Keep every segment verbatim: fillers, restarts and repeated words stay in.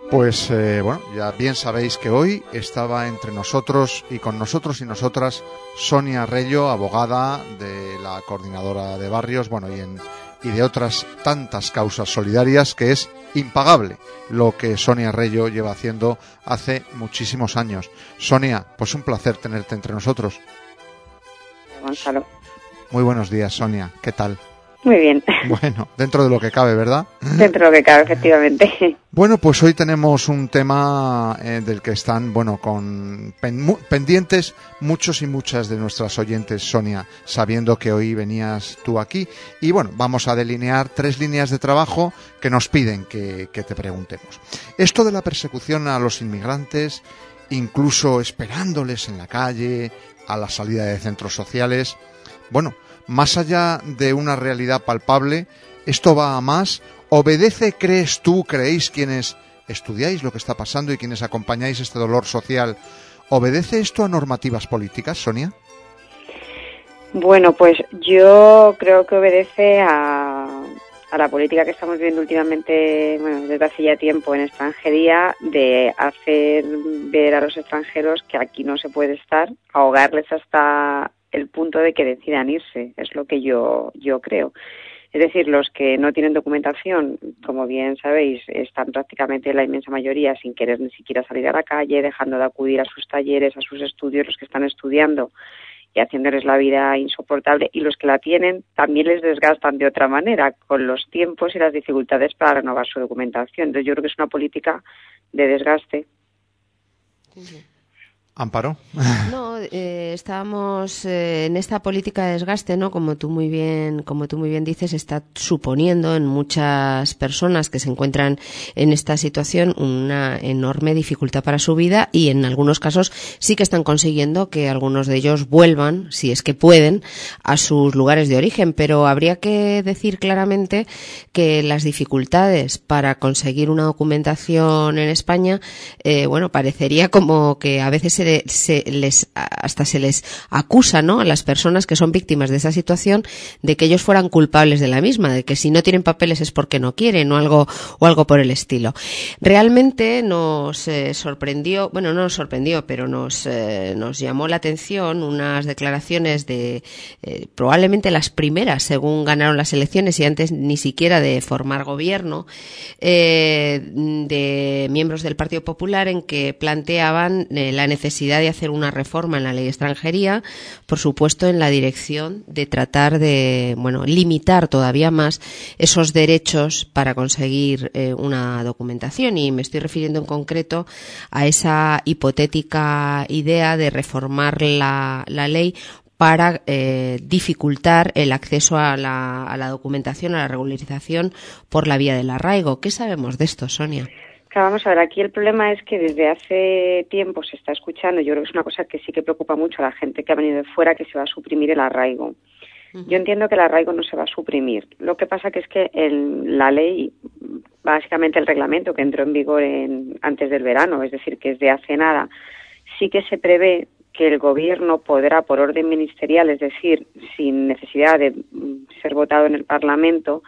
Pues eh, bueno, ya bien sabéis que hoy estaba entre nosotros y con nosotros y nosotras Sonia Rello, abogada de la Coordinadora de Barrios, bueno, y, en, y de otras tantas causas solidarias, que es impagable lo que Sonia Rello lleva haciendo hace muchísimos años. Sonia, pues un placer tenerte entre nosotros. Gonzalo. Muy buenos días, Sonia. ¿Qué tal? Muy bien. Bueno, dentro de lo que cabe, ¿verdad? Dentro de lo que cabe, efectivamente. Bueno, pues hoy tenemos un tema eh, del que están, bueno, con pen, mu, pendientes muchos y muchas de nuestras oyentes, Sonia, sabiendo que hoy venías tú aquí. Y bueno, vamos a delinear tres líneas de trabajo que nos piden que, que te preguntemos. Esto de la persecución a los inmigrantes, incluso esperándoles en la calle, a la salida de centros sociales, bueno, más allá de una realidad palpable, esto va a más. ¿Obedece, crees tú, creéis quienes estudiáis lo que está pasando y quienes acompañáis este dolor social, obedece esto a normativas políticas, Sonia? Bueno, pues yo creo que obedece a, a la política que estamos viendo últimamente, bueno, desde hace ya tiempo en extranjería, de hacer ver a los extranjeros que aquí no se puede estar, ahogarles hasta el punto de que decidan irse, es lo que yo yo creo. Es decir, los que no tienen documentación, como bien sabéis, están prácticamente la inmensa mayoría sin querer ni siquiera salir a la calle, dejando de acudir a sus talleres, a sus estudios, los que están estudiando y haciéndoles la vida insoportable, y los que la tienen también les desgastan de otra manera, con los tiempos y las dificultades para renovar su documentación. Entonces yo creo que es una política de desgaste. Sí. Amparo. No, eh, estábamos eh, en esta política de desgaste, ¿no? Como tú muy bien, como tú muy bien dices, está suponiendo en muchas personas que se encuentran en esta situación una enorme dificultad para su vida, y en algunos casos sí que están consiguiendo que algunos de ellos vuelvan, si es que pueden, a sus lugares de origen. Pero habría que decir claramente que las dificultades para conseguir una documentación en España, eh, bueno, parecería como que a veces se Se les, hasta se les acusa, ¿no?, a las personas que son víctimas de esa situación, de que ellos fueran culpables de la misma, de que si no tienen papeles es porque no quieren, o algo o algo por el estilo. Realmente nos eh, sorprendió, bueno, no nos sorprendió, pero nos eh, nos llamó la atención unas declaraciones de eh, probablemente las primeras según ganaron las elecciones y antes ni siquiera de formar gobierno, eh, de miembros del Partido Popular, en que planteaban eh, la necesidad de hacer una reforma en la ley de extranjería, por supuesto en la dirección de tratar de, bueno, limitar todavía más esos derechos para conseguir eh, una documentación. Y me estoy refiriendo en concreto a esa hipotética idea de reformar la, la ley para eh, dificultar el acceso a la, a la documentación, a la regularización por la vía del arraigo. ¿Qué sabemos de esto, Sonia? Claro, vamos a ver, aquí el problema es que desde hace tiempo se está escuchando, yo creo que es una cosa que sí que preocupa mucho a la gente que ha venido de fuera, que se va a suprimir el arraigo. Uh-huh. Yo entiendo que el arraigo no se va a suprimir. Lo que pasa que es que el, la ley, básicamente el reglamento que entró en vigor en, antes del verano, es decir, que es de hace nada, sí que se prevé que el gobierno podrá, por orden ministerial, es decir, sin necesidad de ser votado en el Parlamento,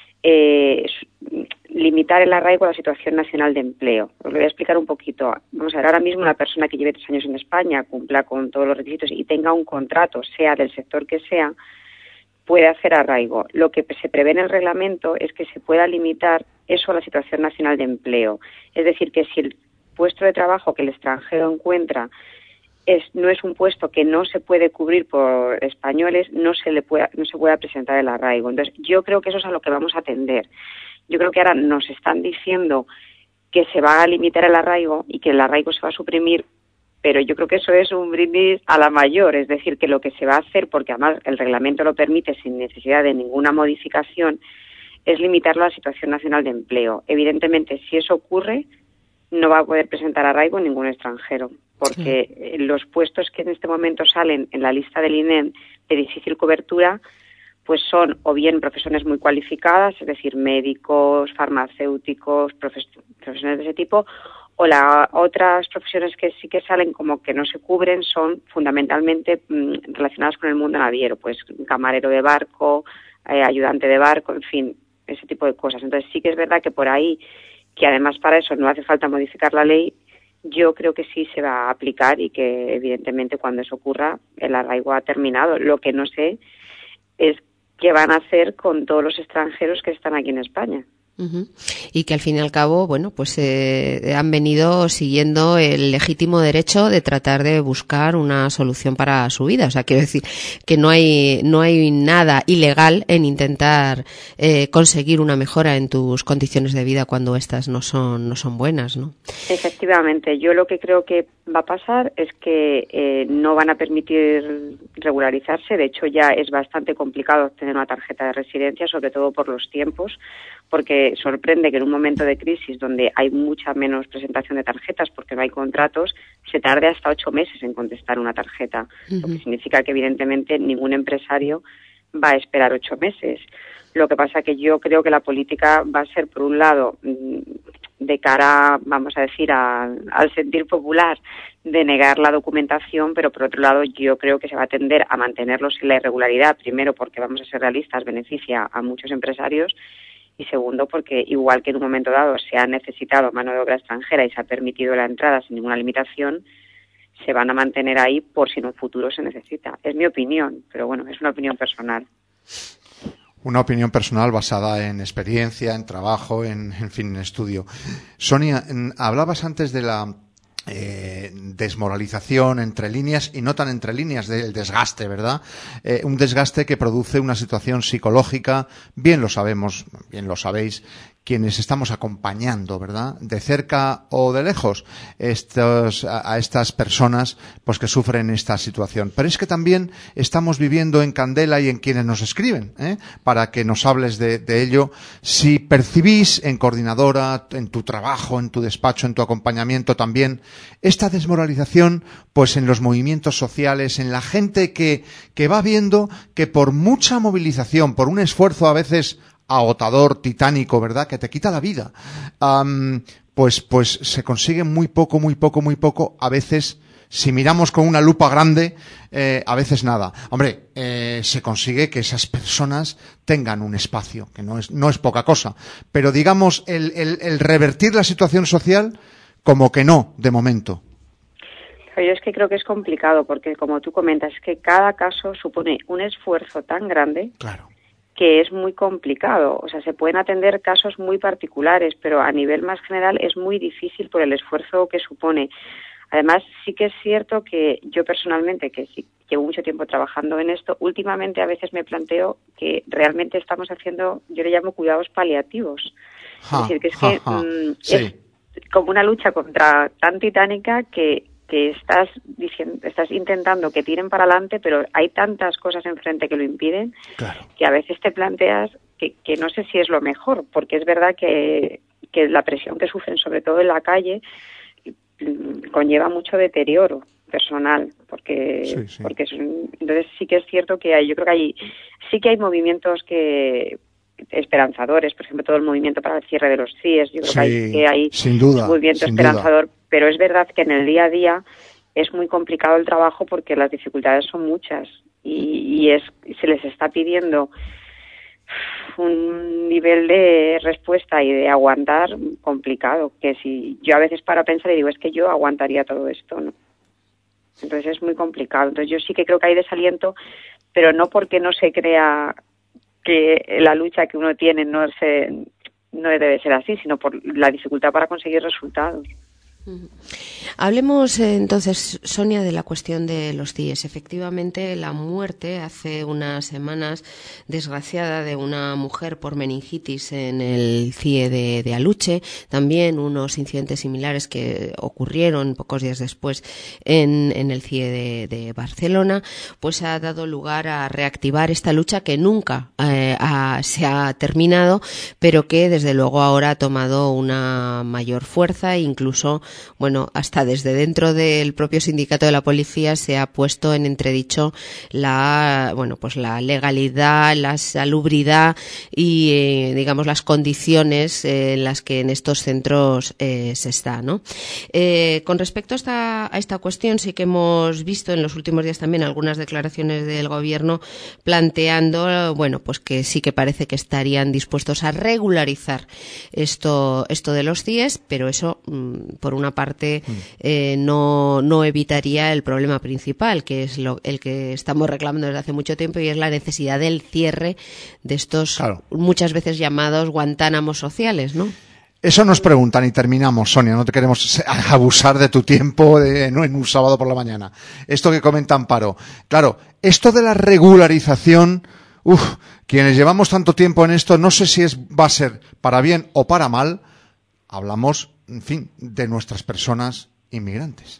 eh, limitar el arraigo a la situación nacional de empleo. Os lo voy a explicar un poquito. Vamos a ver, ahora mismo una persona que lleve tres años en España, cumpla con todos los requisitos y tenga un contrato, sea del sector que sea, puede hacer arraigo. Lo que se prevé en el reglamento es que se pueda limitar eso a la situación nacional de empleo. Es decir, que si el puesto de trabajo que el extranjero encuentra es, no es un puesto que no se puede cubrir por españoles, no se le pueda, no se pueda presentar el arraigo. Entonces, yo creo que eso es a lo que vamos a atender. Yo creo que ahora nos están diciendo que se va a limitar el arraigo y que el arraigo se va a suprimir, pero yo creo que eso es un brindis a la mayor, es decir, que lo que se va a hacer, porque además el reglamento lo permite sin necesidad de ninguna modificación, es limitarlo a la situación nacional de empleo. Evidentemente, si eso ocurre, no va a poder presentar arraigo ningún extranjero, porque sí. Los puestos que en este momento salen en la lista del I N E M de difícil cobertura, pues son o bien profesiones muy cualificadas, es decir, médicos, farmacéuticos, profes- profesiones de ese tipo, o las otras profesiones que sí que salen como que no se cubren son fundamentalmente mmm, relacionadas con el mundo naviero, pues camarero de barco, eh, ayudante de barco, en fin, ese tipo de cosas. Entonces sí que es verdad que por ahí que además para eso no hace falta modificar la ley, yo creo que sí se va a aplicar y que evidentemente cuando eso ocurra el arraigo ha terminado. Lo que no sé es qué van a hacer con todos los extranjeros que están aquí en España. Uh-huh. Y que al fin y al cabo, bueno, pues eh, han venido siguiendo el legítimo derecho de tratar de buscar una solución para su vida. O sea, quiero decir que no hay no hay nada ilegal en intentar eh, conseguir una mejora en tus condiciones de vida cuando estas no son no son buenas, ¿no? Efectivamente, yo lo que creo que va a pasar es que eh, no van a permitir regularizarse. De hecho, ya es bastante complicado obtener una tarjeta de residencia, sobre todo por los tiempos, porque sorprende que en un momento de crisis donde hay mucha menos presentación de tarjetas porque no hay contratos, se tarde hasta ocho meses en contestar una tarjeta, uh-huh. Lo que significa que evidentemente ningún empresario va a esperar ocho meses. Lo que pasa que yo creo que la política va a ser, por un lado, de cara, vamos a decir, a, al sentir popular, de negar la documentación, pero por otro lado yo creo que se va a tender a mantenerlos en la irregularidad, primero porque, vamos a ser realistas, beneficia a muchos empresarios, y segundo porque igual que en un momento dado se ha necesitado mano de obra extranjera y se ha permitido la entrada sin ninguna limitación, se van a mantener ahí por si en un futuro se necesita. Es mi opinión, pero bueno, es una opinión personal. Una opinión personal basada en experiencia, en trabajo, en, en fin, en estudio. Sonia, hablabas antes de la eh, desmoralización entre líneas y no tan entre líneas, del desgaste, ¿verdad? Eh, un desgaste que produce una situación psicológica, bien lo sabemos, bien lo sabéis, quienes estamos acompañando, ¿verdad?, de cerca o de lejos, estos, a, a estas personas pues que sufren esta situación. Pero es que también estamos viviendo en Candela y en quienes nos escriben, ¿eh?, para que nos hables de, de ello. Si percibís en coordinadora, en tu trabajo, en tu despacho, en tu acompañamiento también, esta desmoralización, pues en los movimientos sociales, en la gente que, que va viendo que por mucha movilización, por un esfuerzo a veces agotador, titánico, ¿verdad?, que te quita la vida, um, pues, pues se consigue muy poco, muy poco, muy poco, a veces, si miramos con una lupa grande, eh, a veces nada. Hombre, eh, se consigue que esas personas tengan un espacio, que no es, no es poca cosa, pero digamos, el, el, el revertir la situación social, como que no, de momento. Yo es que creo que es complicado, porque como tú comentas, es que cada caso supone un esfuerzo tan grande, claro, que es muy complicado. O sea, se pueden atender casos muy particulares, pero a nivel más general es muy difícil por el esfuerzo que supone. Además, sí que es cierto que yo personalmente, que sí llevo mucho tiempo trabajando en esto, últimamente a veces me planteo que realmente estamos haciendo, yo le llamo cuidados paliativos. Ja, es decir, que es ja, que ja. Mmm, sí. es como una lucha contra tan titánica que que estás diciendo, estás intentando que tiren para adelante, pero hay tantas cosas enfrente que lo impiden, claro, que a veces te planteas que, que no sé si es lo mejor, porque es verdad que, que la presión que sufren, sobre todo en la calle, conlleva mucho deterioro personal, porque sí, sí. porque es, entonces sí que es cierto que hay, yo creo que hay, sí que hay movimientos que esperanzadores, por ejemplo, todo el movimiento para el cierre de los C I E S, yo creo sí, que hay, que hay sin duda, un movimiento esperanzador, duda. Pero es verdad que en el día a día es muy complicado el trabajo porque las dificultades son muchas y, y es se les está pidiendo un nivel de respuesta y de aguantar complicado, que si yo a veces paro a pensar y digo, es que yo aguantaría todo esto, ¿no? Entonces es muy complicado. Entonces yo sí que creo que hay desaliento, pero no porque no se crea que la lucha que uno tiene no se no debe ser así, sino por la dificultad para conseguir resultados. Hablemos eh, entonces, Sonia, de la cuestión de los C I E S. Efectivamente, la muerte hace unas semanas desgraciada de una mujer por meningitis en el C I E de, de Aluche, también unos incidentes similares que ocurrieron pocos días después en, en el C I E de, de Barcelona, pues ha dado lugar a reactivar esta lucha que nunca eh, ha, se ha terminado, pero que desde luego ahora ha tomado una mayor fuerza e incluso bueno, hasta desde dentro del propio sindicato de la policía se ha puesto en entredicho la, bueno, pues la legalidad, la salubridad y, eh, digamos, las condiciones eh, en las que en estos centros eh, se está, ¿no? Eh, con respecto a esta, a esta cuestión, sí que hemos visto en los últimos días también algunas declaraciones del gobierno planteando, bueno, pues que sí que parece que estarían dispuestos a regularizar esto, esto de los C I E S, pero eso, por una parte, eh, no, no evitaría el problema principal, que es lo, el que estamos reclamando desde hace mucho tiempo, y es la necesidad del cierre de estos, claro, muchas veces llamados guantánamos sociales, ¿no? Eso nos preguntan y terminamos, Sonia, no te queremos abusar de tu tiempo de, no, en un sábado por la mañana. Esto que comenta Amparo. Claro, esto de la regularización, uff, quienes llevamos tanto tiempo en esto, no sé si es va a ser para bien o para mal. Hablamos, en fin, de nuestras personas inmigrantes.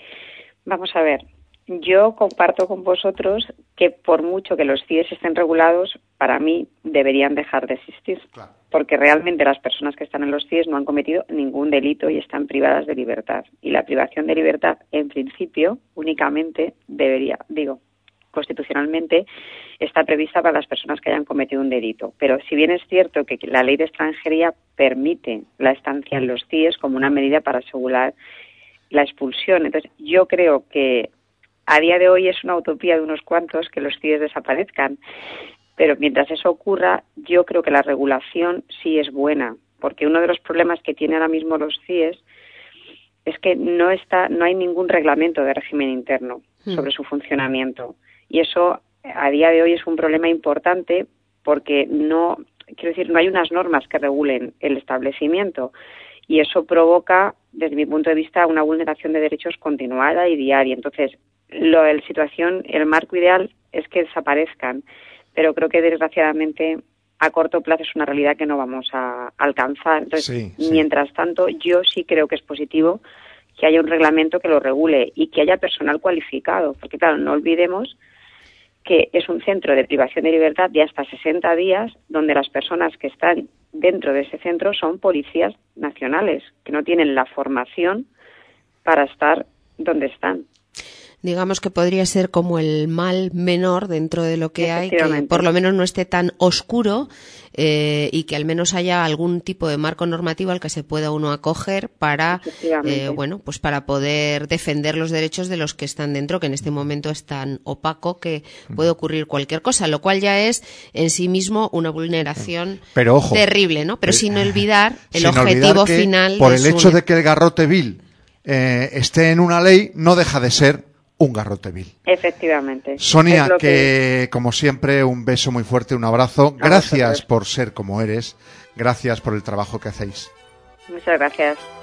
Vamos a ver, yo comparto con vosotros que por mucho que los C I E S estén regulados, para mí deberían dejar de existir. Claro. Porque realmente las personas que están en los C I E S no han cometido ningún delito y están privadas de libertad. Y la privación de libertad, en principio, únicamente debería, digo, constitucionalmente, está prevista para las personas que hayan cometido un delito. Pero si bien es cierto que la ley de extranjería permite la estancia en los C I E S como una medida para asegurar la expulsión. Entonces, yo creo que a día de hoy es una utopía de unos cuantos que los C I E S desaparezcan. Pero mientras eso ocurra, yo creo que la regulación sí es buena, porque uno de los problemas que tienen ahora mismo los C I E S es que no está, no hay ningún reglamento de régimen interno sobre su funcionamiento. Y eso a día de hoy es un problema importante porque no, quiero decir, no hay unas normas que regulen el establecimiento. Y eso provoca, desde mi punto de vista, una vulneración de derechos continuada y diaria. Entonces, lo, la situación, el marco ideal es que desaparezcan. Pero creo que desgraciadamente a corto plazo es una realidad que no vamos a alcanzar. Entonces, sí, sí. Mientras tanto, yo sí creo que es positivo que haya un reglamento que lo regule y que haya personal cualificado. Porque, claro, no olvidemos que es un centro de privación de libertad de hasta sesenta días, donde las personas que están dentro de ese centro son policías nacionales, que no tienen la formación para estar donde están. Digamos que podría ser como el mal menor dentro de lo que hay, que por lo menos no esté tan oscuro eh, y que al menos haya algún tipo de marco normativo al que se pueda uno acoger para, eh, bueno, pues para poder defender los derechos de los que están dentro, que en este momento es tan opaco que puede ocurrir cualquier cosa, lo cual ya es en sí mismo una vulneración pero, ojo, terrible, ¿no? Pero, pero sin olvidar el sin objetivo olvidar final. Por el de hecho su... de que el garrote vil eh, esté en una ley, no deja de ser un garrote vil. Efectivamente. Sonia, es lo que... que como siempre, un beso muy fuerte, un abrazo. Gracias por ser como eres. Gracias por el trabajo que hacéis. Muchas gracias.